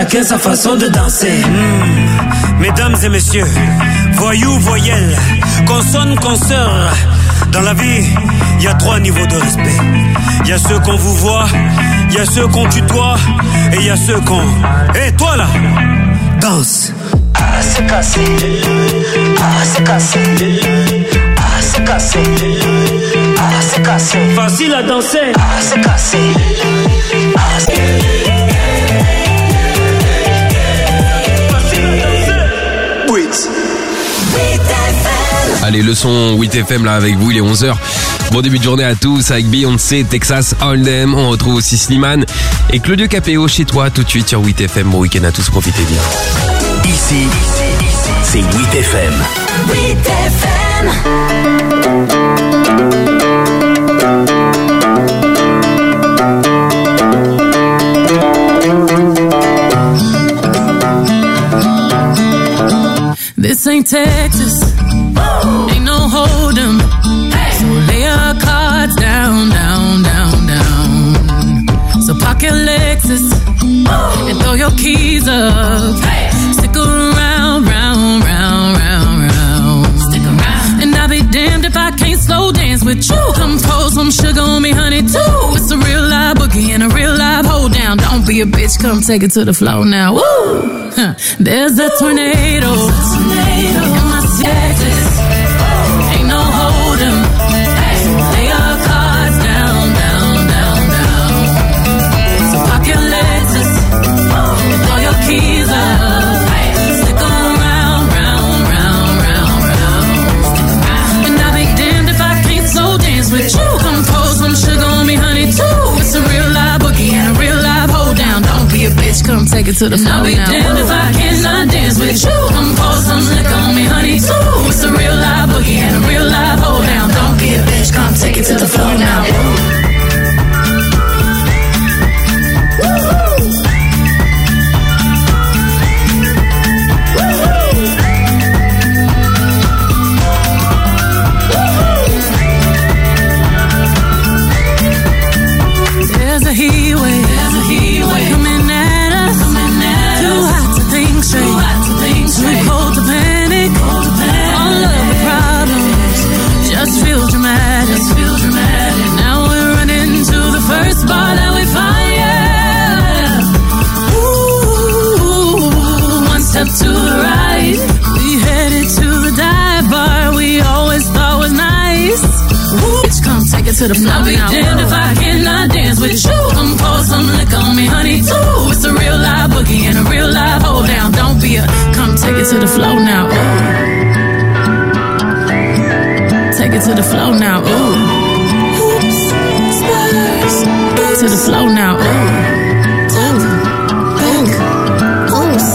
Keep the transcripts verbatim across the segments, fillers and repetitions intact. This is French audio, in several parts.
chacun sa façon de danser. Mmh. Mesdames et messieurs, voyous, voyelles, consonnes, consoeurs. Dans la vie, il y a trois niveaux de respect. Il y a ceux qu'on vous voit, il y a ceux qu'on tutoie, et il y a ceux qu'on... Hé, hey, toi là, danse. Ah, c'est cassé. Ah, c'est cassé. Ah, c'est cassé. Ah, c'est cassé. Facile à danser. Ah, c'est cassé. Ah, c'est... Facile à danser. Oui. Allez, le son huit F M là avec vous, il est onze heures. Bon début de journée à tous avec Beyoncé, Texas Hold'em. On retrouve aussi Slimane et Claudio Capéo chez toi tout de suite sur huit F M. Bon week-end à tous, profitez bien. Ici, c'est huit F M. huit F M. This ain't Texas, ain't no hold'em. So lay your cards down, down, down, down. So park your Lexus and throw your keys up. Stick around, round, round, round, round. Stick around. And I'll be damned if I can't slow dance with you. Come pour some sugar on me, honey, too. It's a real live boogie and a real live hold down. Don't be a bitch, come take it to the floor now. Woo! Huh. There's a tornado, tornado in my Texas. Ain't no hold'em. Lay your cards down, down, down, down. So park your Lexus and throw your keys up. Stick around, round, round, round, round. And I'll be damned if I can't slow dance with you. Come pour some sugar on me, honey, too. It's a real live boogie and a real live hold down. Don't be a bitch, come take it to the floor now. I'll be damned if I cannot dance with you. Come pour some liquor on me, honey, too. It's a real live boogie and a real live hold down. Don't be a bitch, come take it to the floor now. There's a heat wave, there's a heat wave coming at us, coming at too us. Hot to think straight, too hot to think straight, too cold to panic, cold to panic. All of the problems just feel dramatic, just feel dramatic. Now we're running to the first bar that we find, yeah. Ooh, one step to the right, we headed to the dive bar we always thought was nice. Ooh, bitch, come take it to the floor. I'll be damned if I cannot dance with you. Come pour some liquor on me, honey, too. It's a real live boogie and a real live hold down. Don't be a, come take it to the floor now. Ooh. Take it to the floor now. Ooh. Oops, Spurs. To the floor now. Ooh. Ooh. Oops.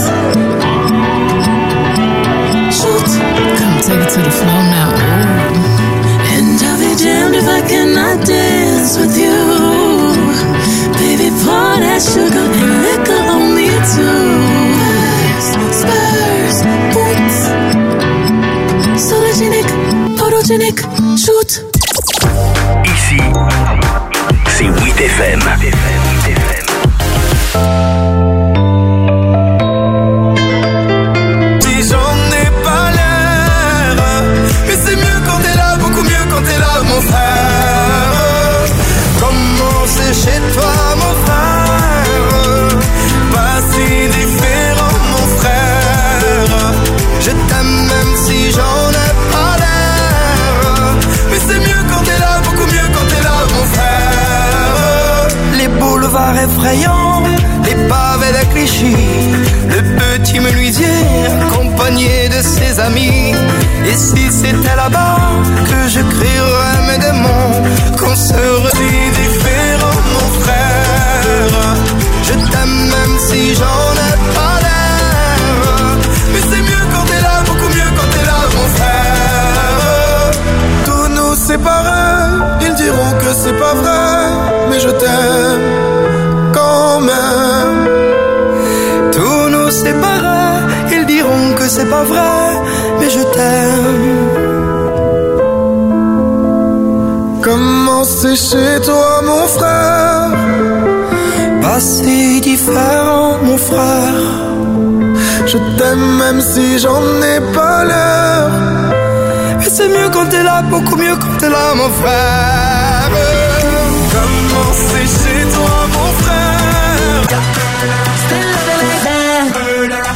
Shoot. Come take it to the floor now. Ooh. And I'll be damned if I cannot dance with you. Baby, pour that sugar and liquor on me too. Spurs, boots, sologenic, photogenic, shoot. Ici, c'est huit F M. Si j'en ai pas l'air, mais c'est mieux quand t'es là, beaucoup mieux quand t'es là, mon frère. Comment c'est chez toi, mon frère? Pas si différent, mon frère. Je t'aime même si j'en ai pas l'air, mais c'est mieux quand t'es là, beaucoup mieux quand t'es là, mon frère. Les boulevards effrayants, les pavés de Clichy, le petit menuisier accompagné de ses amis. Et si c'était là-bas que je crierais mes démons, qu'on serait si différents, mon frère. Je t'aime même si j'en ai pas l'air, mais c'est mieux quand t'es là, beaucoup mieux quand t'es là, mon frère. Tous nous séparer, ils diront que c'est pas vrai, mais je t'aime quand même. Tous nous séparer, ils diront que c'est pas vrai, mais je t'aime. Comment c'est chez toi, mon frère? pas si différent, mon frère. Je t'aime même si j'en ai pas l'air. Et c'est mieux quand t'es là, beaucoup mieux quand t'es là, mon frère. Comment c'est chez toi, mon frère? Still love it like that.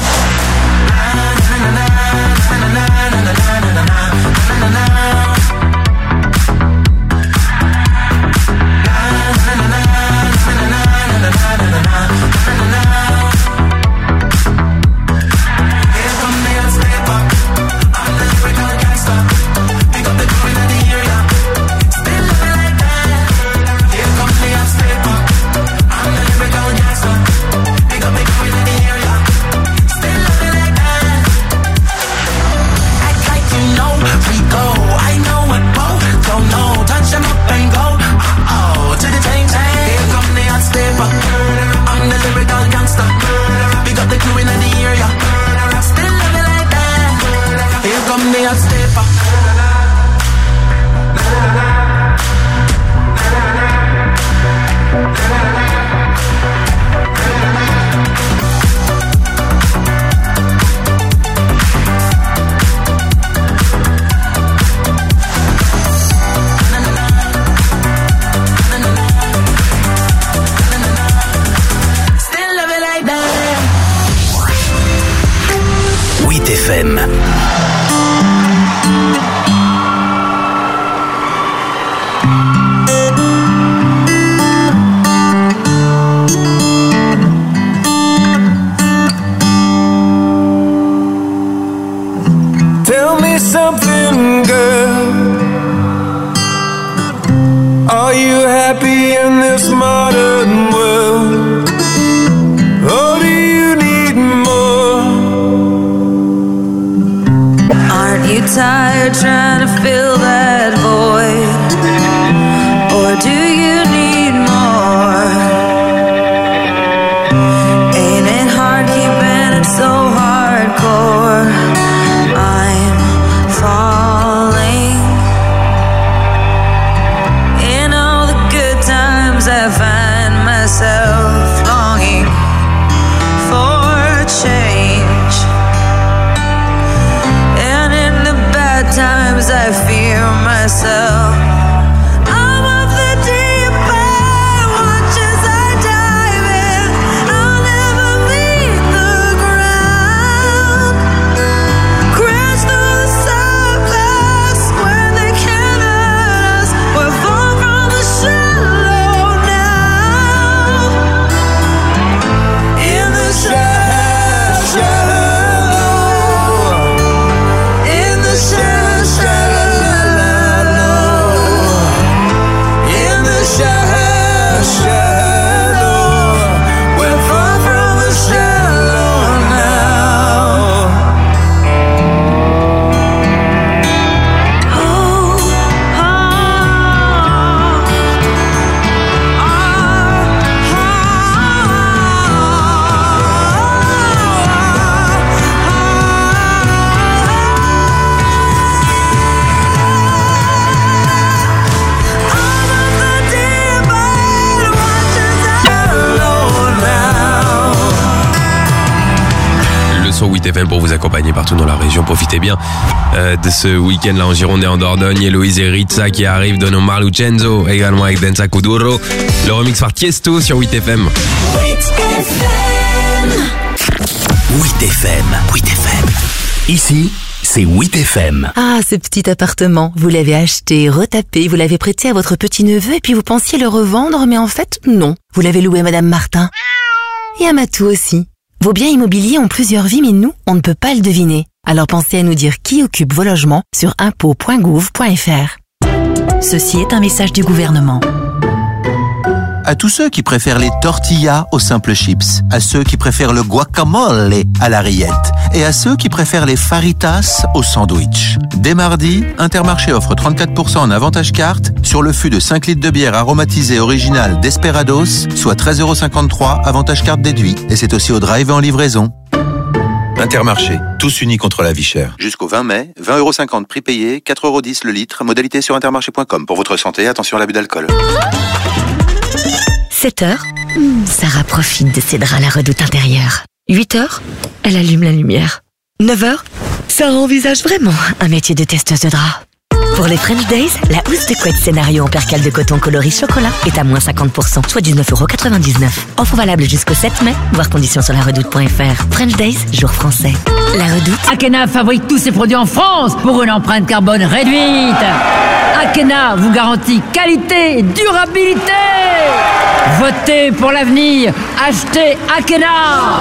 Pour vous accompagner partout dans la région. Profitez bien euh, de ce week-end là en Gironde et en Dordogne. Héloïse et Ritza qui arrivent, Don Omar Lucenzo également avec Densa Kuduro. Le remix par Tiesto sur huit F M. huit F M. huit F M. Ici, c'est huit F M. Ah, ce petit appartement, vous l'avez acheté, retapé, vous l'avez prêté à votre petit-neveu et puis vous pensiez le revendre, mais en fait, non. Vous l'avez loué à Madame Martin. Et à Matou aussi. Vos biens immobiliers ont plusieurs vies, mais nous, on ne peut pas le deviner. Alors pensez à nous dire qui occupe vos logements sur impôts point gouv point f r. Ceci est un message du gouvernement. À tous ceux qui préfèrent les tortillas aux simples chips, à ceux qui préfèrent le guacamole à la rillette et à ceux qui préfèrent les faritas au sandwich. Dès mardi, Intermarché offre trente-quatre pour cent en avantage carte sur le fût de cinq litres de bière aromatisée originale Desperados, soit treize euros cinquante-trois, avantage carte déduit. Et c'est aussi au drive et en livraison. Intermarché, tous unis contre la vie chère. Jusqu'au vingt mai, vingt euros cinquante prix payé, quatre euros dix le litre, modalité sur intermarché point com. Pour votre santé, attention à l'abus d'alcool. sept heures, Mmh, Sarah profite de ses draps à la Redoute intérieure. huit heures, elle allume la lumière. neuf heures, Sarah envisage vraiment un métier de testeuse de draps. Pour les French Days, la housse de couette scénario en percale de coton coloris chocolat est à moins cinquante pour cent, soit dix-neuf euros quatre-vingt-dix-neuf. Offre valable jusqu'au sept mai, voir conditions sur la redoute point f r. French Days, jour français. La Redoute. Akena fabrique tous ses produits en France pour une empreinte carbone réduite. Akena vous garantit qualité et durabilité. Votez pour l'avenir. Achetez Akena.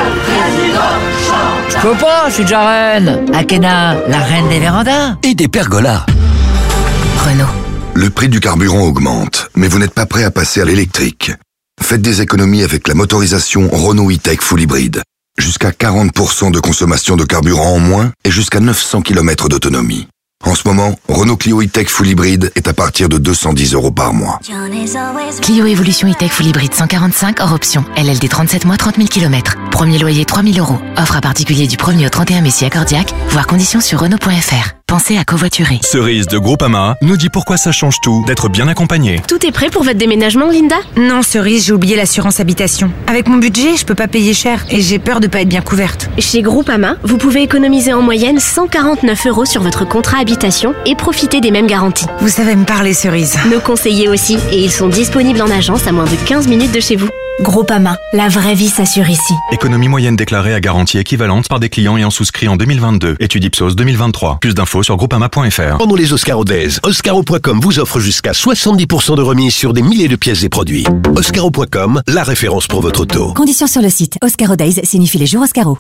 Je peux pas, je suis déjà reine. Akena, la reine des vérandas. Et des pergolas. Renault. Le prix du carburant augmente, mais vous n'êtes pas prêt à passer à l'électrique. Faites des économies avec la motorisation Renault E-Tech Full Hybrid. Jusqu'à quarante pour cent de consommation de carburant en moins et jusqu'à neuf cents kilomètres d'autonomie. En ce moment, Renault Clio E-Tech Full Hybrid est à partir de deux cent dix euros par mois. Clio Evolution E-Tech Full Hybrid cent quarante-cinq hors option. L L D trente-sept mois, trente mille kilomètres. Premier loyer trois mille euros. Offre à particulier du premier au trente et un mai si accordiaque. Voir conditions sur Renault point f r. Pensez à covoiturer. Cerise de Groupama nous dit pourquoi ça change tout d'être bien accompagné. Tout est prêt pour votre déménagement, Linda? Non, Cerise, j'ai oublié l'assurance habitation. Avec mon budget, je peux pas payer cher et j'ai peur de pas être bien couverte. Chez Groupama, vous pouvez économiser en moyenne cent quarante-neuf euros sur votre contrat habitation et profiter des mêmes garanties. Vous savez me parler, Cerise. Nos conseillers aussi, et ils sont disponibles en agence à moins de quinze minutes de chez vous. Groupama, la vraie vie s'assure ici. Économie moyenne déclarée à garantie équivalente par des clients ayant souscrit en deux mille vingt-deux. Étude Ipsos deux mille vingt-trois. Plus d'infos sur groupama point f r. Pendant les Oscaro Days, Oscaro point com vous offre jusqu'à soixante-dix pour cent de remise sur des milliers de pièces et produits. Oscaro point com, la référence pour votre auto. Conditions sur le site. Oscaro Days signifie les jours Oscaro.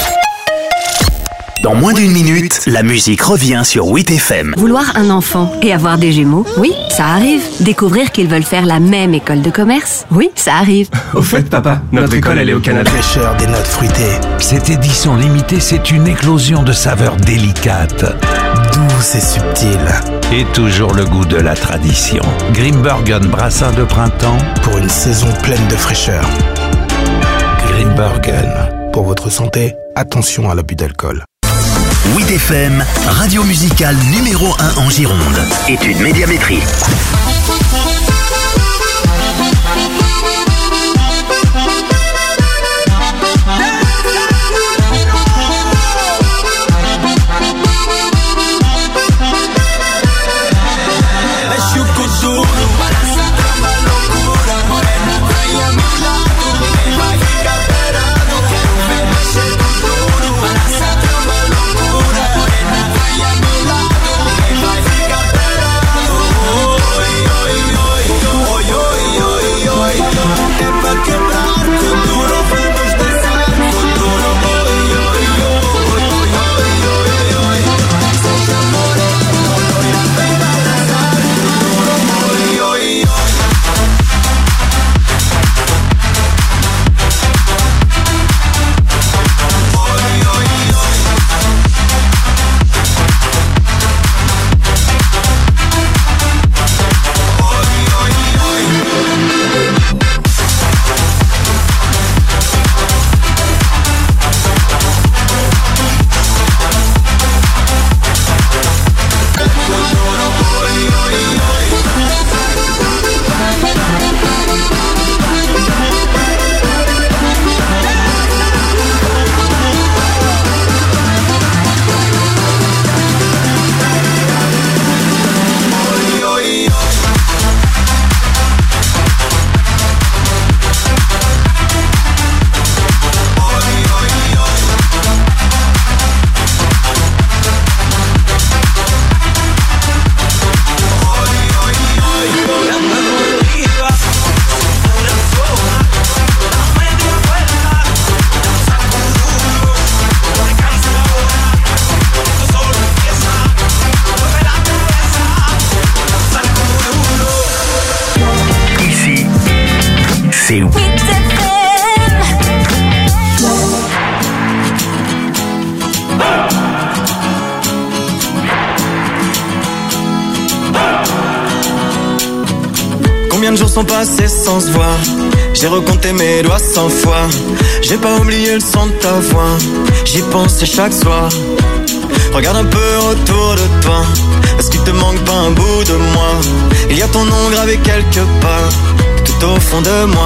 Dans moins d'une minute, la musique revient sur huit F M. Vouloir un enfant et avoir des jumeaux, oui, ça arrive. Découvrir qu'ils veulent faire la même école de commerce, oui, ça arrive. Au fait, papa, notre, notre école, elle est au Canada. Fraîcheur des notes fruitées. Cette édition limitée, c'est une éclosion de saveurs délicates. Douce et subtile. Et toujours le goût de la tradition. Grimbergen brassin de printemps. Pour une saison pleine de fraîcheur. Grimbergen. Pour votre santé, attention à l'abus d'alcool. huit F M, radio musicale numéro un en Gironde. Étude médiamétrie. Combien de jours sont passés sans se voir? J'ai recompté mes doigts cent fois. J'ai pas oublié le son de ta voix. J'y pensais chaque soir. Regarde un peu autour de toi. Est-ce qu'il te manque pas un bout de moi? Il y a ton nom gravé quelque part, tout au fond de moi.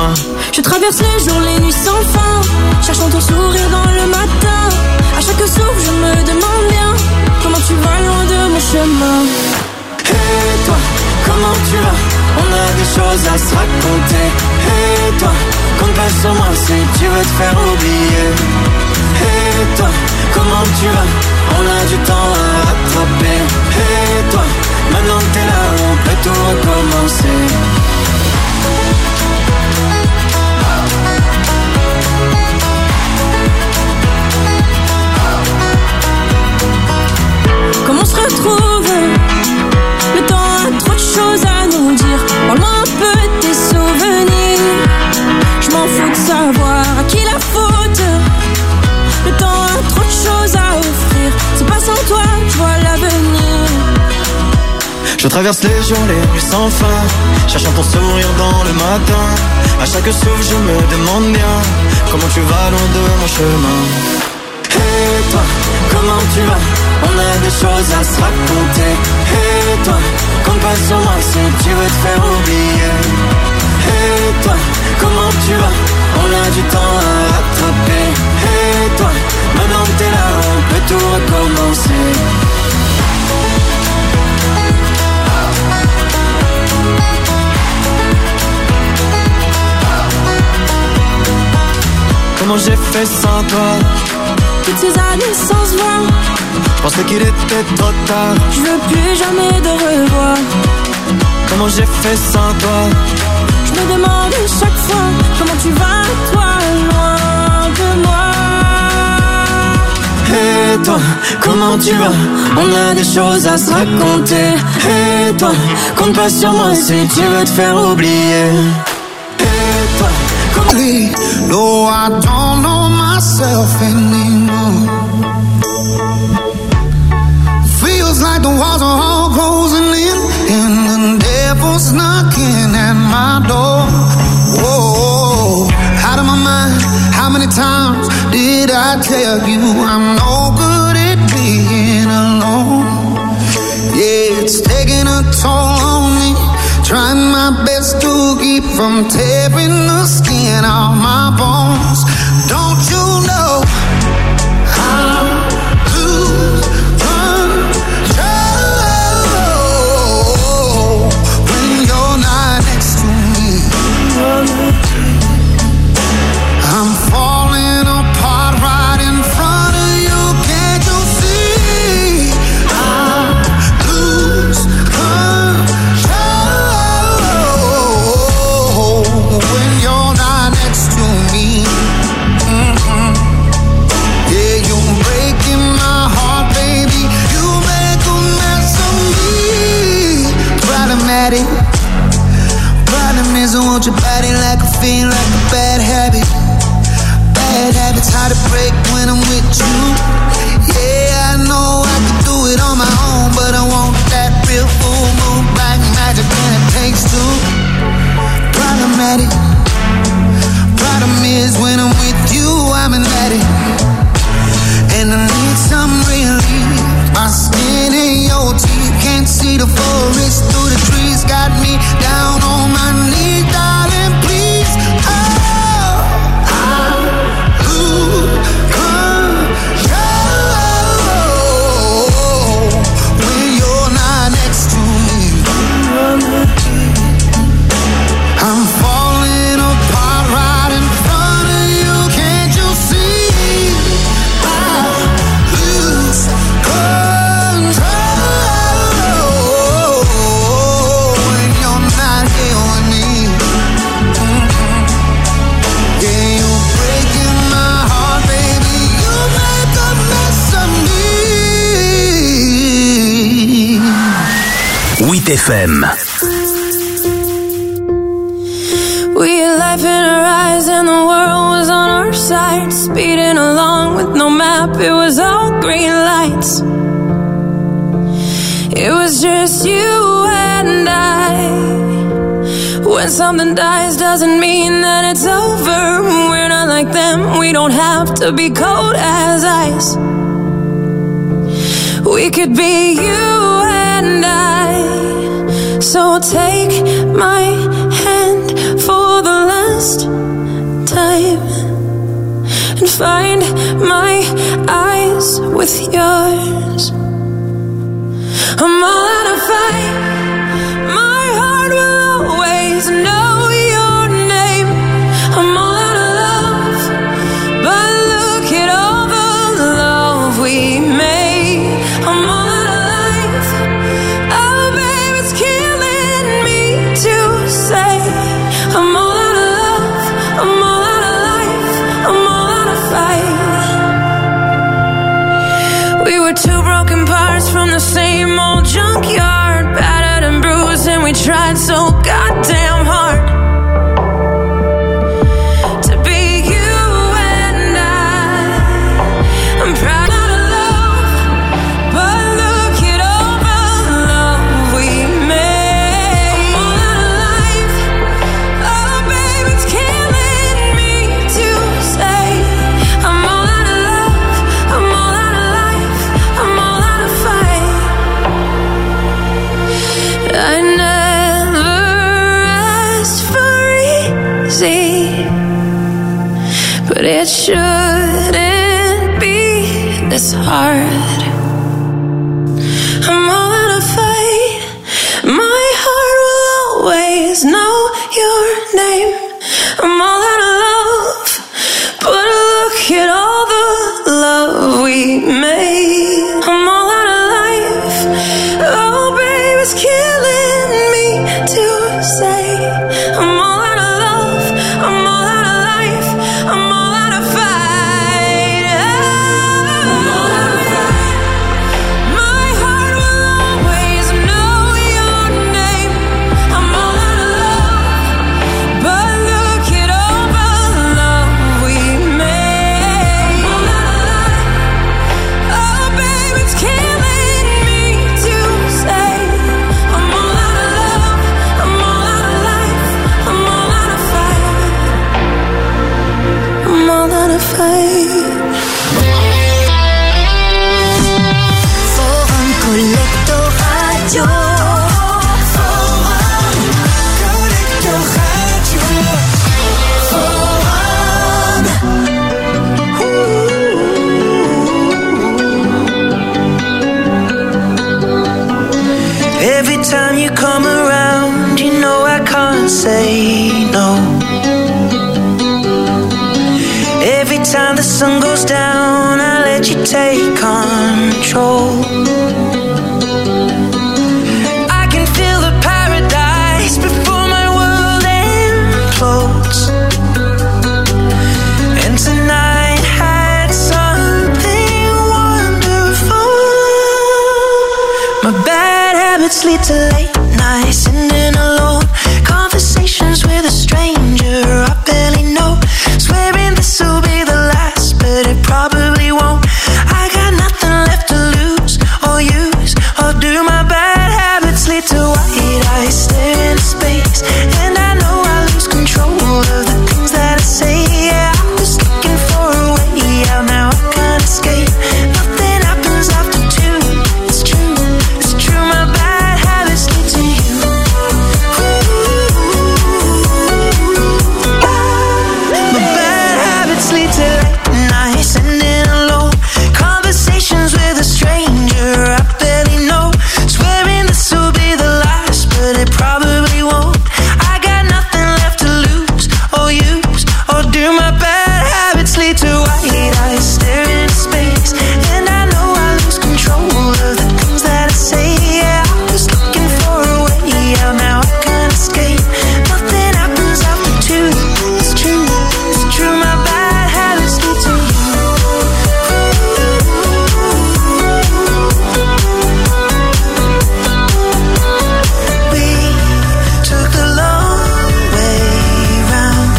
Je traverse les jours, les nuits sans fin, cherchant ton sourire dans le matin. À chaque souffle, je me demande bien comment tu vas loin de mon chemin. Et toi, comment tu vas? On a des choses à se raconter. Et toi, compte pas sur moi si tu veux te faire oublier. Et toi, comment tu vas? On a du temps à rattraper. Et toi, maintenant que t'es là, on peut tout recommencer. Comment on se retrouve? Le temps a trop de choses à nous dire. Parle-moi un peu de tes souvenirs. Je m'en fous de savoir à qui la faute. Le temps a trop de choses à offrir. C'est pas sans toi, je vois l'avenir. Je traverse les jours, les nuits sans fin, cherchant ton sourire dans le matin. À chaque souffle, je me demande bien comment tu vas loin de mon chemin. Et toi, comment tu vas? On a des choses à se raconter. Et toi, compte pas sur moi si tu veux te faire oublier. Et toi, comment tu vas? On a du temps à rattraper. Et toi, maintenant que t'es là, on peut tout recommencer. Comment j'ai fait sans toi? Toutes ces années sans se voir, je pensais qu'il était trop tard. Je veux plus jamais de revoir. Comment j'ai fait sans toi? Je me demande chaque fois comment tu vas, toi, loin de moi. Et toi, comment tu vas? On a des choses à se raconter. Et toi, compte pas sur moi si tu veux te faire oublier. Et toi, comment... No, I don't know myself anymore. Feels like the walls are all closing in, and the devil's knocking at my door. Whoa, out of my mind. How many times did I tell you I'm no good at being alone? Yeah, it's taking a toll on me, trying my best to keep from tearing the skin off my bones. Don't you know I'm lose control when you're not next to me? I'm falling apart right in front of you. Can't you see? I lose control when you're not next to me. Mm-hmm. Yeah, you're breaking my heart, baby. You make a mess of me. Problematic. Problem is I want your body like a fiend, like a bad habit. Bad habits hard to break when I'm with you. Yeah, I know I can do it on my own, but I want that real full moon black magic, and it takes two. Problematic. Problem is when I'm with you, I'm an addict, and I need some relief. My skin and your teeth, can't see the forest through the trees. Got me down on my knees, darling, please. Oh, I lose control when you're not next to me. I'm falling apart right in front of you. Can't you see? I lose control when you're not here with me. Mm-hmm. Yeah, you're breaking my heart, baby. You make a mess of me. huit F M. We had life in our eyes and the world was on our side. Speeding along with no map, it was all green lights. It was just you and I. When something dies doesn't mean that it's over. We're not like them, we don't have to be cold as ice. We could be you and I. So take my hand for the last but it shouldn't be this hard. I'm all out of fight. My heart will always know your name. I'm all out of love, but look at all the love we made. I'm all out of life. Oh, babe, it's killing me to say. I'm all out of love. I'm all out of life. I'm all out of fight. I'm all out of fight. My heart will always know your name. I'm all out of love, but look at all the love we made. I'm all out of life. Oh, babe, it's killing me to say. I'm all out of love. I'm all out of life. I'm all out of fight. I'm all out of fight. Forum Collector Radio. Forum Collector Radio. Every time you come around, you know I can't say no. Every time the sun goes down, I let you take control. I can feel the paradise before my world implodes. And tonight had something wonderful. My bad habits lead to late nights, sitting alone. Conversations with a stranger I barely know. Swearing this will be the last, but it probably won't. I got nothing left to lose or use or do. My bad habits lead to white eyes staring into space, and I know I lose control of the things that I say. Yeah, I was looking for a way out, now I can't escape. Nothing happens after two. It's true, it's true. My bad habits lead to you. My bad habits lead to late nights, sitting alone. Conversations with a stranger I barely know. Swearing this will be the last, but it probably won't. I got nothing left to lose or use or do. My bad habits lead to white eyes staring into space, and I know I lose control of the things that I say. Yeah, I was looking for a way out, now I can't escape. Nothing happens after two. It's true, it's true. My bad habits lead to you. We took the long way round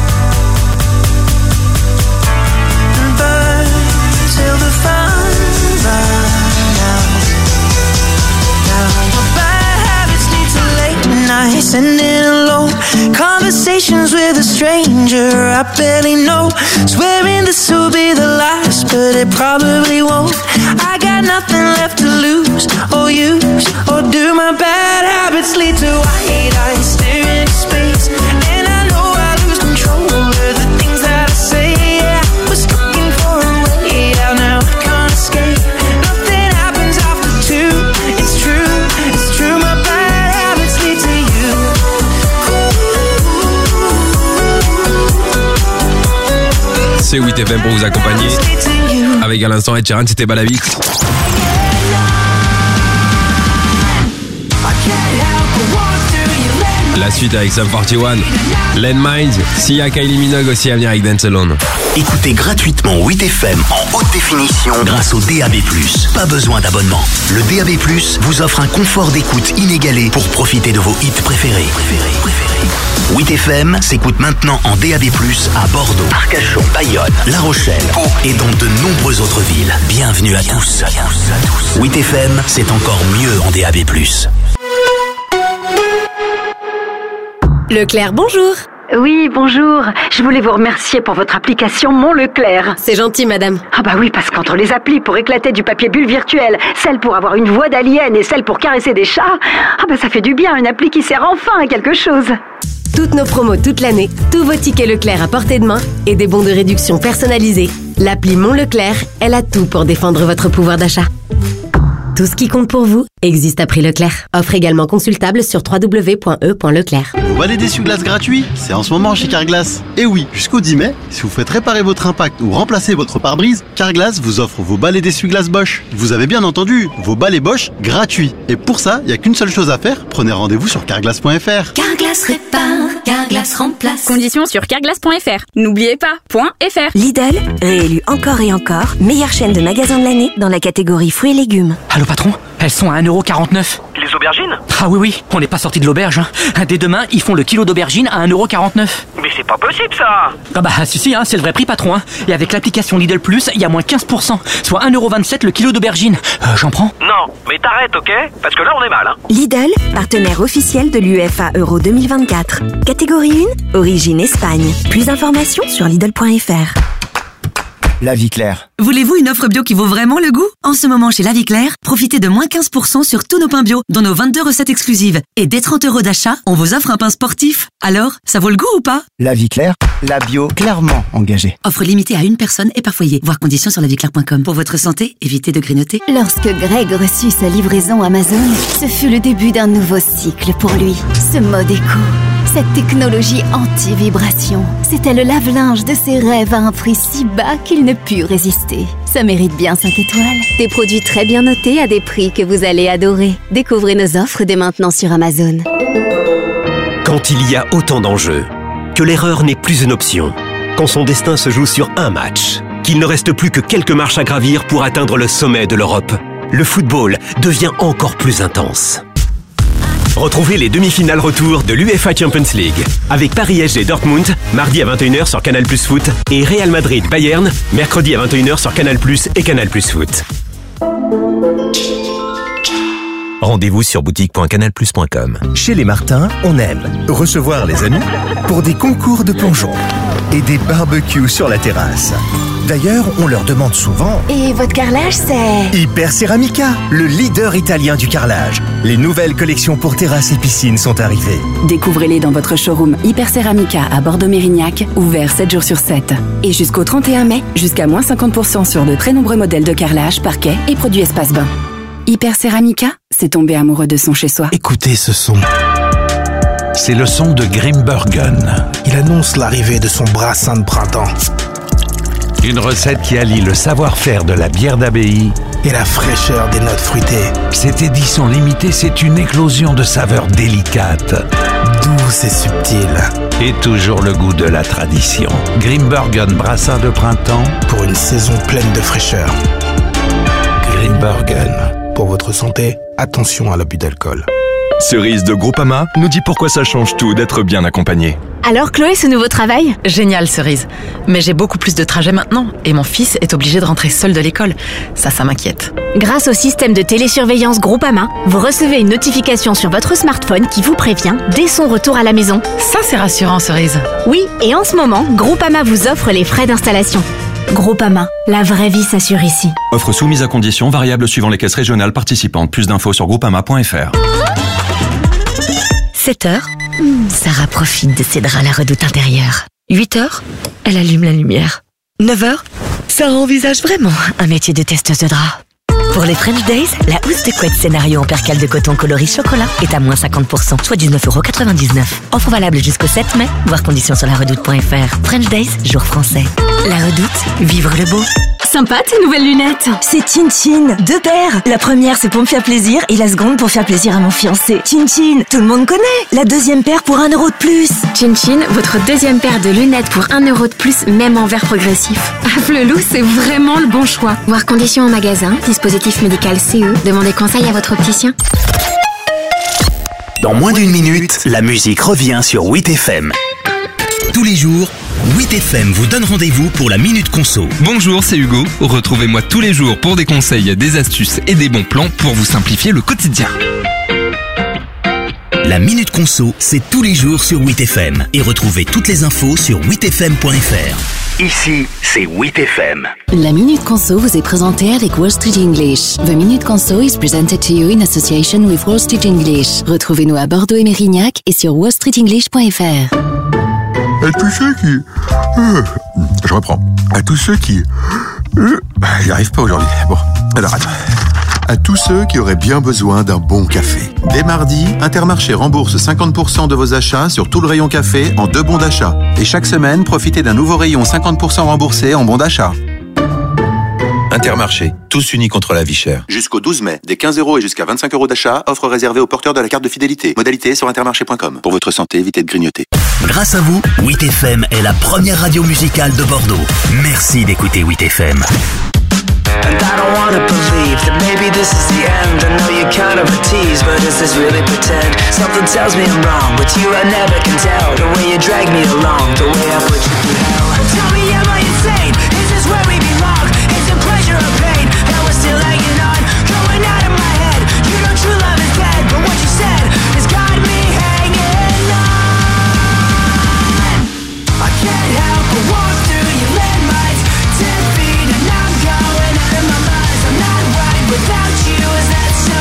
and burned till the fun ran out. Now my bad habits lead to late nights, sitting alone. Conversations with a stranger I barely know. Swearing this will be the last, but it probably won't. I got nothing left to lose or use or do. My bad habits lead to white eyes staring into space, and I know I lose control of the things that I say. Yeah, I was looking for a way out, now I can't escape. Nothing happens after two. It's true, it's true. My bad habits lead to you. C'est huit F M pour vous accompagner. Avec à l'instant Ed Sheeran, c'était Balavix. La suite avec Sum quarante et un, Len Minds, Sia, Kylie Minogue aussi à venir avec Dance Alone. Écoutez gratuitement huit F M en haute définition grâce au D A B plus. Pas besoin d'abonnement. Le D A B plus vous offre un confort d'écoute inégalé pour profiter de vos hits préférés. préférés, préférés. huit F M s'écoute maintenant en D A B plus à Bordeaux, Arcachon, Bayonne, La Rochelle, Pau et dans de nombreuses autres villes. Bienvenue à tous. huit F M, c'est encore mieux en D A B plus. Leclerc, bonjour. Oui, bonjour. Je voulais vous remercier pour votre application Mon Leclerc. C'est gentil, madame. Ah bah oui, parce qu'entre les applis pour éclater du papier bulle virtuel, celle pour avoir une voix d'alien et celle pour caresser des chats, ah bah ça fait du bien, une appli qui sert enfin à quelque chose. Toutes nos promos toute l'année, tous vos tickets Leclerc à portée de main et des bons de réduction personnalisés. L'appli Mon Leclerc, elle a tout pour défendre votre pouvoir d'achat. Tout ce qui compte pour vous existe à prix Leclerc. Offre également consultable sur w w w point e point leclerc. Vous balai d'essuie-glace gratuit, c'est en ce moment chez Carglass. Et oui, jusqu'au dix mai, si vous faites réparer votre impact ou remplacer votre pare-brise, Carglass vous offre vos balais d'essuie-glace Bosch. Vous avez bien entendu, vos balais Bosch gratuits. Et pour ça, il n'y a qu'une seule chose à faire, prenez rendez-vous sur carglass point f r. Carglass répare, Carglass remplace. Conditions sur carglass point f r. N'oubliez pas, .fr. Lidl, réélu encore et encore, meilleure chaîne de magasins de l'année dans la catégorie fruits et légumes. Allô patron, elles sont à un euro quarante-neuf. Les aubergines? Ah oui oui, on n'est pas sorti de l'auberge. Hein. Dès demain, ils font le kilo d'aubergines à un euro quarante-neuf. Mais c'est pas possible ça. Ah bah si si, hein, c'est le vrai prix patron. Hein. Et avec l'application Lidl Plus, il y a moins quinze pour cent, soit un euro vingt-sept le kilo d'aubergines. Euh, j'en prends? Non, mais t'arrêtes, ok? Parce que là on est mal. Hein. Lidl, partenaire officiel de l'UEFA Euro deux mille vingt-quatre. Catégorie un, origine Espagne. Plus d'informations sur Lidl point f r. La Vie Claire. Voulez-vous une offre bio qui vaut vraiment le goût? En ce moment chez La Vie Claire, profitez de moins quinze pour cent sur tous nos pains bio, dont nos vingt-deux recettes exclusives. Et dès trente euros d'achat, on vous offre un pain sportif. Alors, ça vaut le goût ou pas? La Vie Claire, la bio clairement engagée. Offre limitée à une personne et par foyer. Voir conditions sur la vie claire point com. Pour votre santé, évitez de grignoter. Lorsque Greg reçut sa livraison Amazon, ce fut le début d'un nouveau cycle pour lui. Ce mode éco, cette technologie anti-vibration, c'était le lave-linge de ses rêves à un prix si bas qu'il ne put résister. Ça mérite bien cinq étoiles. Des produits très bien notés à des prix que vous allez adorer. Découvrez nos offres dès maintenant sur Amazon. Quand il y a autant d'enjeux, que l'erreur n'est plus une option, quand son destin se joue sur un match, qu'il ne reste plus que quelques marches à gravir pour atteindre le sommet de l'Europe, le football devient encore plus intense. Retrouvez les demi-finales retour de l'UEFA Champions League avec Paris S G Dortmund, mardi à vingt et une heures sur Canal Plus Foot et Real Madrid Bayern, mercredi à vingt et une heures sur Canal Plus et Canal Plus Foot. Rendez-vous sur boutique point canal plus point com. Chez les Martins, on aime recevoir les amis pour des concours de plongeon et des barbecues sur la terrasse. D'ailleurs, on leur demande souvent... Et votre carrelage, c'est... Hyper Ceramica, le leader italien du carrelage. Les nouvelles collections pour terrasses et piscines sont arrivées. Découvrez-les dans votre showroom Hyper Ceramica à Bordeaux-Mérignac, ouvert sept jours sur sept. Et jusqu'au trente et un mai, jusqu'à moins cinquante pour cent sur de très nombreux modèles de carrelage, parquet et produits espace bain. Hyper Ceramica, c'est tomber amoureux de son chez-soi. Écoutez ce son. C'est le son de Grimbergen. Il annonce l'arrivée de son brassin de printemps. Une recette qui allie le savoir-faire de la bière d'abbaye et la fraîcheur des notes fruitées. Cette édition limitée, c'est une éclosion de saveurs délicates, douces et subtiles. Et toujours le goût de la tradition. Grimbergen brassin de printemps pour une saison pleine de fraîcheur. Grimbergen. Pour votre santé, attention à l'abus d'alcool. Cerise de Groupama nous dit pourquoi ça change tout d'être bien accompagné. Alors Chloé, ce nouveau travail? Génial Cerise, mais j'ai beaucoup plus de trajets maintenant et mon fils est obligé de rentrer seul de l'école. Ça, ça m'inquiète. Grâce au système de télésurveillance Groupama, vous recevez une notification sur votre smartphone qui vous prévient dès son retour à la maison. Ça, c'est rassurant Cerise. Oui, et en ce moment, Groupama vous offre les frais d'installation. Groupama, la vraie vie s'assure ici. Offre soumise à conditions, variable suivant les caisses régionales participantes. Plus d'infos sur groupama point f r. sept heures, Sarah profite de ses draps à la redoute intérieure. huit heures, elle allume la lumière. neuf heures, Sarah envisage vraiment un métier de testeuse de draps. Pour les French Days, la housse de couette scénario en percale de coton coloris chocolat est à moins cinquante pour cent, soit dix-neuf euros quatre-vingt-dix-neuf. Offre valable jusqu'au sept mai, voir conditions sur la redoute point f r. French Days, jour français. La redoute, vivre le beau. Sympa tes nouvelles lunettes. C'est Chin Chin, deux paires. La première c'est pour me faire plaisir et la seconde pour faire plaisir à mon fiancé. Chin Chin, tout le monde connaît. La deuxième paire pour un euro de plus. Chin Chin, votre deuxième paire de lunettes pour un euro de plus, même en verre progressif. Ah, Flelou, c'est vraiment le bon choix. Voir conditions en magasin, dispositif médical C E. Demandez conseil à votre opticien. Dans moins d'une minute, la musique revient sur huit F M. Tous les jours, huit F M vous donne rendez-vous pour la Minute Conso. Bonjour, c'est Hugo. Retrouvez-moi tous les jours pour des conseils, des astuces et des bons plans pour vous simplifier le quotidien. La Minute Conso, c'est tous les jours sur huit F M. Et retrouvez toutes les infos sur huit f m point f r. Ici, c'est huit F M. La Minute Conso vous est présentée avec Wall Street English. The Minute Conso is presented to you in association with Wall Street English. Retrouvez-nous à Bordeaux et Mérignac et sur wall street english point f r. À tous ceux qui... Euh, je reprends. À tous ceux qui... Euh, il n'y arrive pas aujourd'hui. Bon, alors attends. À tous ceux qui auraient bien besoin d'un bon café. Dès mardi, Intermarché rembourse cinquante pour cent de vos achats sur tout le rayon café en deux bons d'achat. Et chaque semaine, profitez d'un nouveau rayon cinquante pour cent remboursé en bons d'achat. Intermarché, tous unis contre la vie chère. Jusqu'au douze mai, des quinze euros et jusqu'à vingt-cinq euros d'achat, offre réservée aux porteurs de la carte de fidélité. Modalité sur intermarché point com. Pour votre santé, évitez de grignoter. Grâce à vous, huit F M est la première radio musicale de Bordeaux. Merci d'écouter huit F M. And I don't wanna believe that maybe this is the end. I know you're kind of a tease, but is this really pretend? Something tells me I'm wrong, but you I never can tell. The way you drag me along, the way I put you through hell. Tell me, am I insane? Is this where we belong? Is it pleasure or pain? And we're still hanging on, going out of my head. You know true love is dead, but what you said has got me hanging on. I can't help but walk through your landmines, ten feet and I'm going out of my mind. I'm not right without you, is that so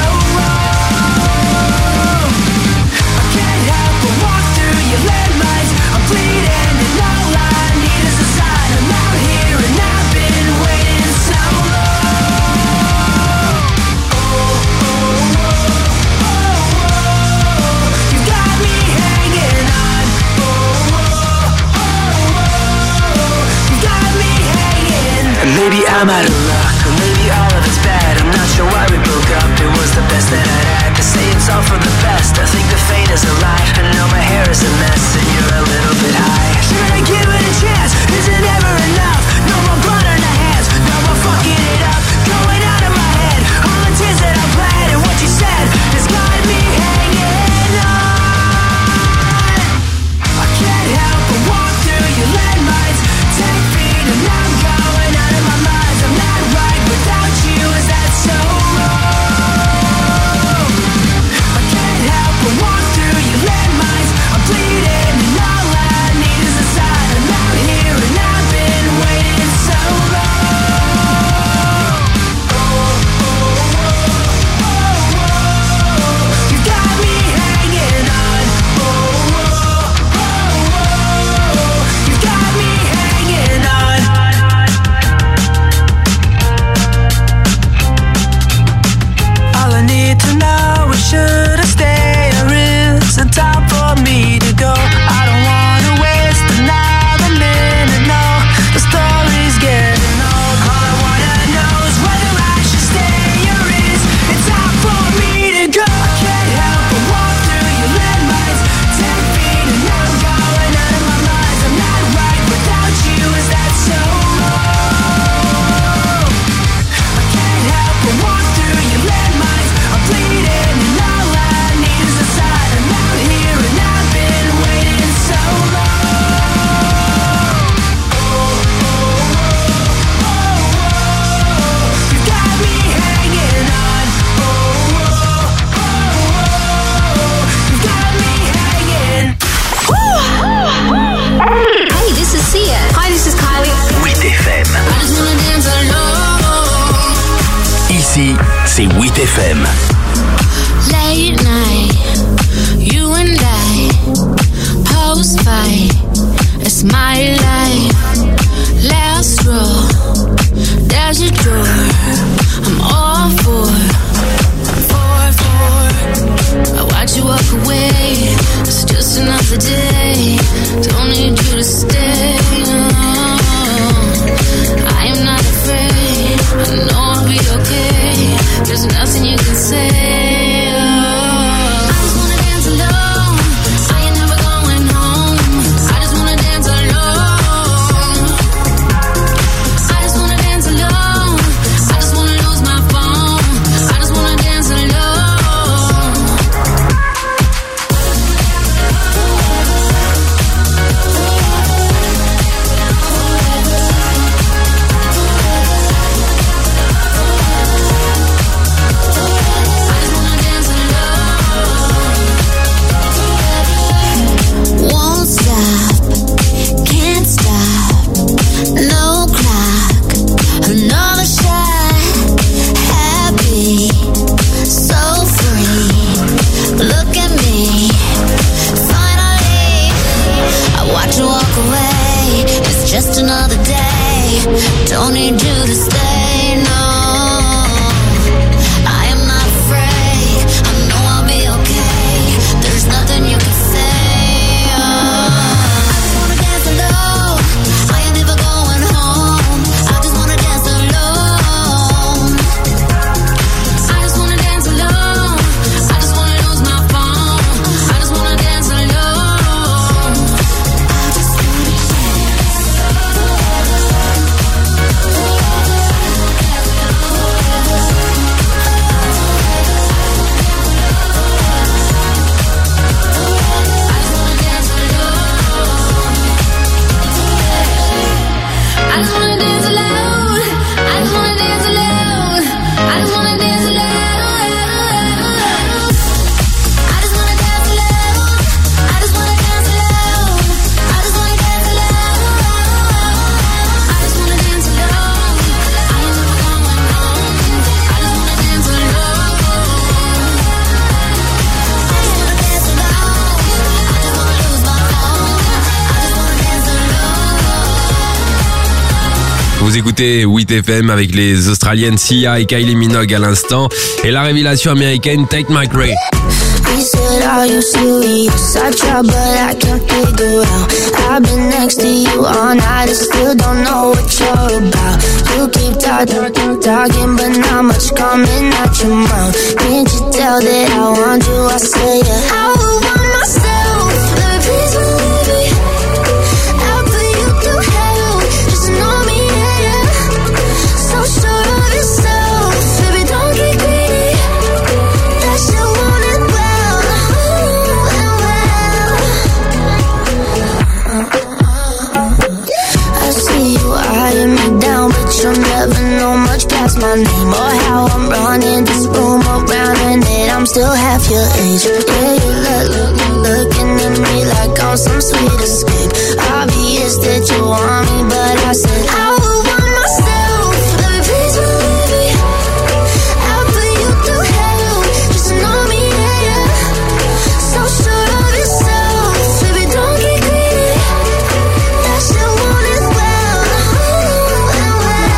wrong? I can't help but walk through your landmines. I'm bleeding and all I need is a sign. I'm out here and I've been waiting so long. Oh, oh, oh, oh, oh. You got me hanging on. Oh, oh, oh, oh. You got me hanging. And maybe I'm out of luck, or maybe all of it's bad. I'm not sure why we broke up, it was the best that I'd had. To say it's all for the best, I think the fate is a lie. I know my hair is a mess and you're a little bit high. Should I give it a chance? Is it ever enough? No more blood on the hands, no more fucking it up. Going out of my head, all the tears that I bled. And what you said has got me hanging on. I can't help but walk through your landmines, ten feet and I'm going out of my mind. I'm not right without you, is that so wrong? I can't help but walk through your landmines. I'm bleeding and all I need is a sign. I'm out here and I've been waiting so long. Oh, oh, oh, oh, oh. You got me hanging on. Oh, oh, oh, oh. You got me hanging on. All I need to know is should I stay or is it time for me to go? I don't wanna waste another minute, no. The story's getting old. All I wanna know is whether I should stay or is it time for me to go? I can't help but walk through your landmines, ten feet and I'm going out of my mind. I'm not right without you, is that so wrong? I can't help but walk through your landmines. I'm bleeding and all I need is a sign. I'm out here and I've been waiting so long. Oh, oh, oh, oh, oh. You got me hanging on. Oh, oh, oh, oh. You got me hanging. Hey, this is Sia. Hi, this is Kylie. huit F M. I just wanna dance alone. Ici, c'est huit F M. Late night, you and I, post fight, it's my life. Last row, there's a door, I'm all for, for, for. I watch you walk away, it's just another day, don't need you to stay. No. I am not afraid, I know I'll be okay, there's nothing you can say. I just wanna dance alone, I ain't never going home. I just wanna dance alone. I just wanna dance alone, I just just another day. Don't need you to stay, no. I am not afraid. I know I'll be okay. There's nothing you can say. Oh. I just wanna dance alone. I ain't never going home. I just wanna dance alone. I just wanna dance alone. I just wanna lose my phone. I just wanna dance alone. I just wanna I just wanna dance alone. I just wanna dance alone. I just wanna dance alone. I just wanna dance alone. I just wanna dance alone. I just wanna dance alone. I just wanna dance alone. I ain't never going home. I just wanna dance alone. I just wanna dance alone. I just wanna lose my phone. I just wanna dance alone. Vous écoutez huit F M avec les Australiennes Sia et Kylie Minogue à l'instant et la révélation américaine Tate McRae. He said, are you serious? I try, but I can't figure out. I've been next to you all night and still don't know what you're about. You keep talking, talking, but not much coming out your mouth. Can't you tell that I want you? I say, yeah, I would want myself. Baby, please believe me. I'll put you through hell. Just know me, yeah, yeah. So sure of yourself. Baby, don't get greedy. That you want it well, well, well. I see you eyeing me down, but you'll never know much past my name or how I'm running this room around, and that I'm still half your age. Yeah, you look, look, looking at me like I'm some sweet escape. Obvious that you want me, but I said I would want myself. Baby, please believe me. I'll put you through hell. Just know me, yeah, yeah. So sure of yourself. Baby, don't get greedy. That you want it well, well,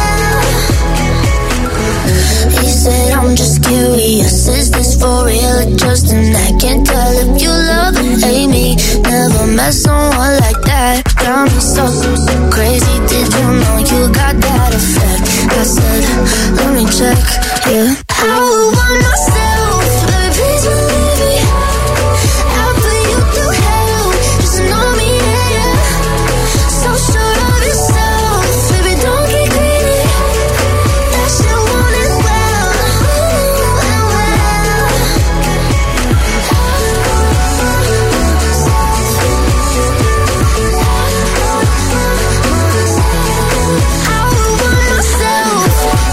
well. He said, I'm just curious. Is this for real or just an act? Can't tell if you love and hate me. Never met someone like that. Got me so, so crazy. Did you know you got that effect? I said, let me check, yeah. I would want myself. Baby, please believe me. I'll put you through hell. Just know me, yeah, yeah. So sure of yourself. Baby, don't get greedy. That you want it well, well, well. I would want myself.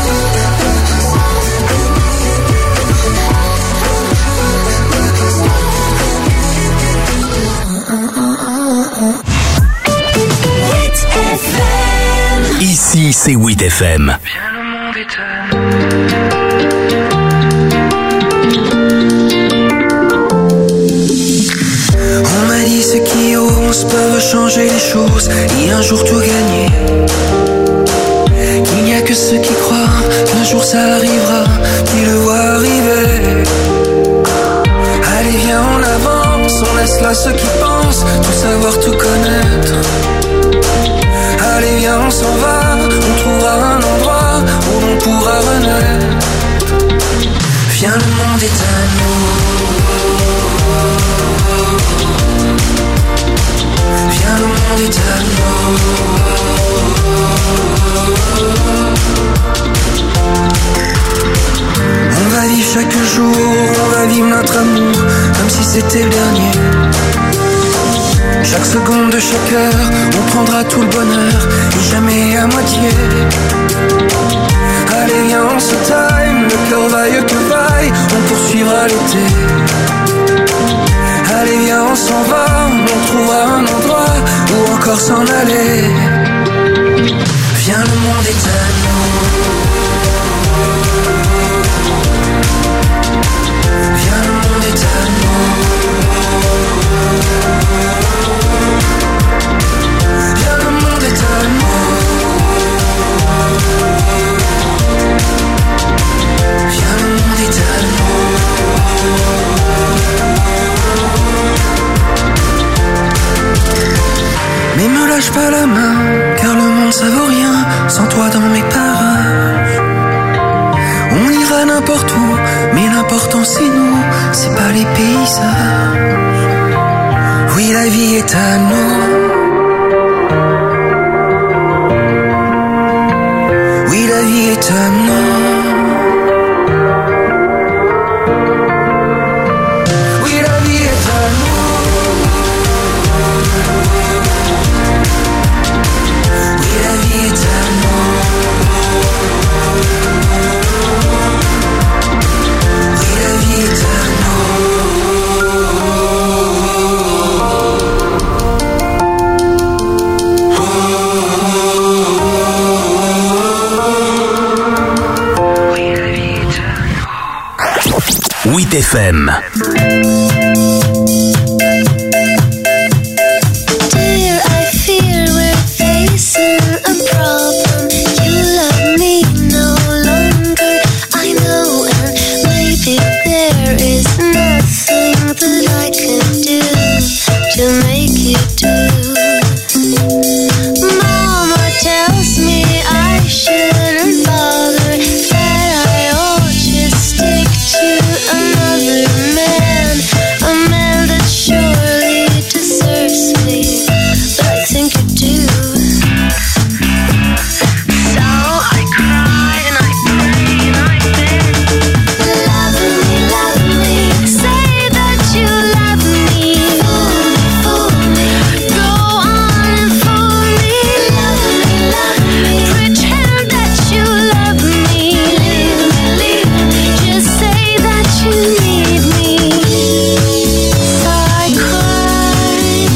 Ici, c'est huit F M. On m'a dit ceux qui osent peuvent changer les choses et un jour tout gagner. Qu'il n'y a que ceux qui croient qu'un jour ça arrivera, qui le voient arriver. Allez viens on avance, on laisse là ceux qui pensent tout savoir, tout connaître. Allez viens on s'en va, on trouvera un endroit où l'on pourra renaître. Viens le monde est à nous. Viens le monde est à nous. On va vivre chaque jour, on va vivre notre amour comme si c'était le dernier. Chaque seconde de chaque heure, on prendra tout le bonheur et jamais à moitié. Allez viens on se time, le cœur vaille que vaille, on poursuivra l'été. Allez viens on s'en va, on trouvera un endroit où encore s'en aller. Viens le monde est à nous. Viens le monde est à nous. Viens le monde est à nous. lâche pas la main, car le monde ça vaut rien sans toi dans mes parages. On ira n'importe où, mais l'important c'est nous, c'est pas les paysages. Oui, la vie est à nous. Oui, la vie est à nous. Oui, la vie est à nous. Oui, la vie est à nous. Oui, la vie est à huit F M. Dear, I fear we're facing a problem. You love me no longer, I know, and maybe there is nothing that I can do to make you do. Mama tells me I shouldn't bother, that I ought just stick to another man, a man that surely deserves me, but I think you do. So I cry and I pray and I beg, love me, love me, say that you love me, fool me, go on and fool me, love me, love me, pretend that you love me, leave me, leave me, just say that you need me. So I cry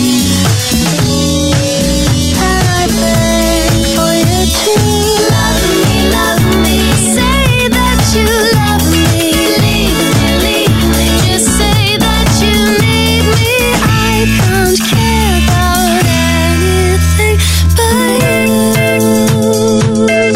and I beg for you to love me, love me, say that you love me, leave me, leave me, just say that you need me. I can't care about anything but you.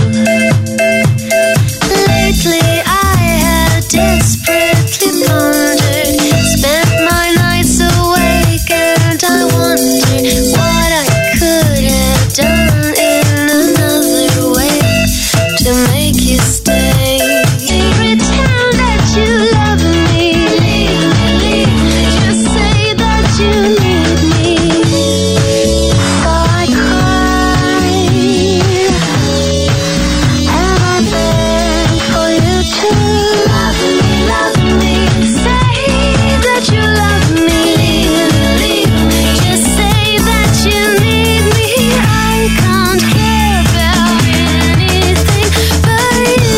Lately I have desperately pondered, spent my nights awake, and I wonder what I could have done in another way to make you stay. Pretend that you love me, leave me, leave me, just say that you need me. So I cry and I beg for you to love me, love me, say that you love me, leave me, leave me, just say that you need me. I can't care about anything but you,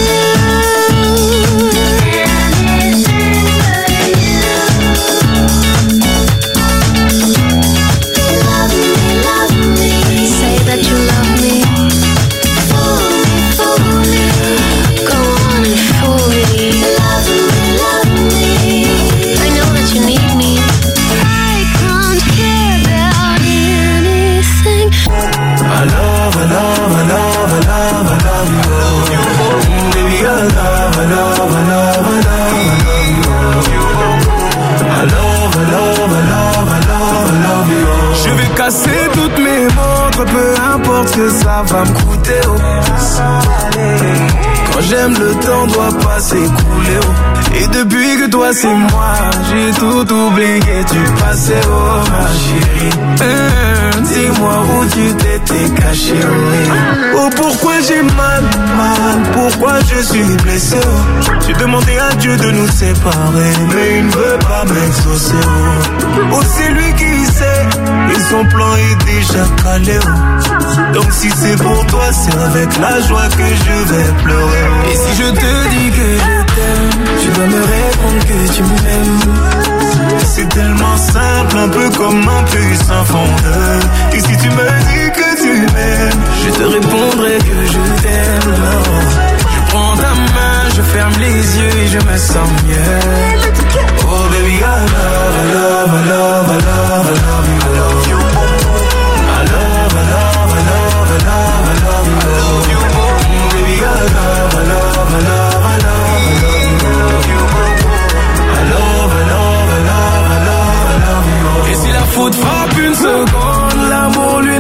anything but you. Love me, love me, say that you love me, fool me, fool me, go on and fool me, love me, love me, I know that you need me. I can't care about anything. I love, I love, I love, I love, I love you. Baby, I love, I love, I love, I love, I love you. I love, I love, I love, I love, I love you. Je vais casser toutes mes montres, peu importe ce que ça va me coûter. Oh. Quand j'aime, le temps doit pas s'écouler. Oh. Et depuis que toi c'est moi, j'ai tout oublié, tu passais, oh ma chérie. Hein, dis-moi où tu t'étais caché, oh. Oh, pourquoi j'ai mal, mal, pourquoi je suis blessé, oh. J'ai demandé à Dieu de nous séparer, mais il ne veut pas m'exaucer, oh. Oh, c'est lui qui sait, et son plan est déjà calé, oh. Donc si c'est pour toi, c'est avec la joie que je vais pleurer, oh. Et si je te dis que je t'aime, tu dois me répondre que tu m'aimes. C'est tellement simple, un peu comme un puissant fondeur. Et si tu me dis que tu m'aimes, je te répondrai que je t'aime. Je prends ta main, je ferme les yeux et je me sens mieux. Oh baby, I love, I love, I love, I love, I love you, I love you. I love, I love, I love, I love, I love you, I love you. Baby, I love, I love, I love, I love, I love you. I love, I love, I love, I love, I love you. Et si la faute frappe une seconde, l'amour lui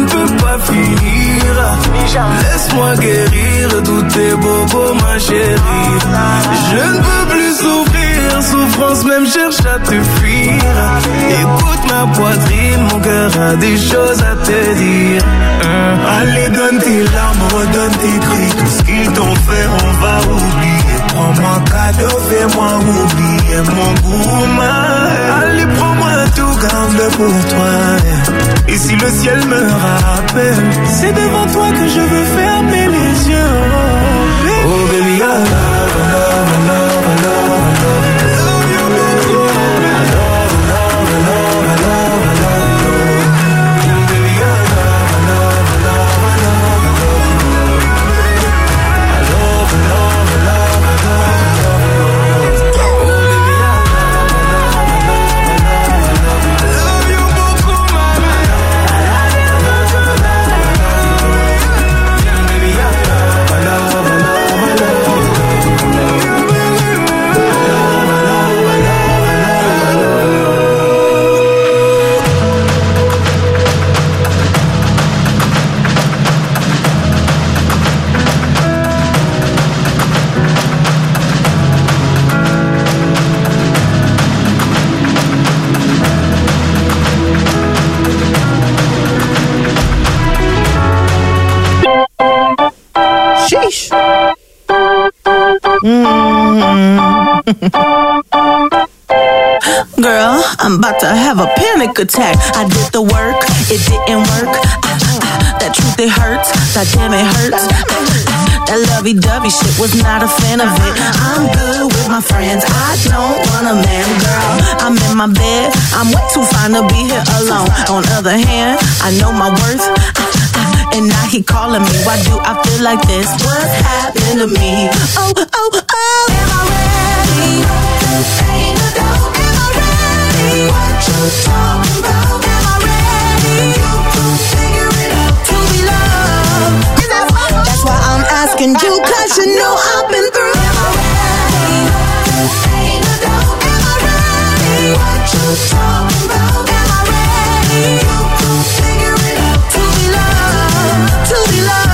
tes bobos, ma chérie. Je ne peux plus souffrir, souffrance même cherche à te fuir. Écoute ma poitrine, mon cœur a des choses à te dire. Hein? Allez, donne tes larmes, redonne tes cris. Tout ce qu'ils t'ont fait, on va oublier. Prends-moi cadeau, fais-moi oublier mon gourmand. Allez, prends-moi tout, garde-le pour toi. Et si le ciel me rappelle, c'est devant toi que je veux fermer les yeux. Oh baby, I love, I love, I love, I love, I love you, baby. I love, I love, I love, I love, I love you. Baby, I love, I love, I love, I love, I love you. I love, I love, I love, I love, I love you. Oh baby, I love, I love, I love, I love, I love you beaucoup, mama. I love you beaucoup, mama. Baby, I love, I love, I love, I love. Sheesh. Mm. Girl, I'm about to have a panic attack. I did the work, it didn't work. That truth, it hurts. That damn, it hurts. That lovey-dovey shit, was not a fan of it. I'm good with my friends, I don't want a man, girl. I'm in my bed, I'm way too fine to be here alone. On the other hand, I know my worth, and now he calling me. Why do I feel like this? What's happening to me? Oh, oh, oh. Am I ready? Ain't no doubt. Am I ready? What you talking about?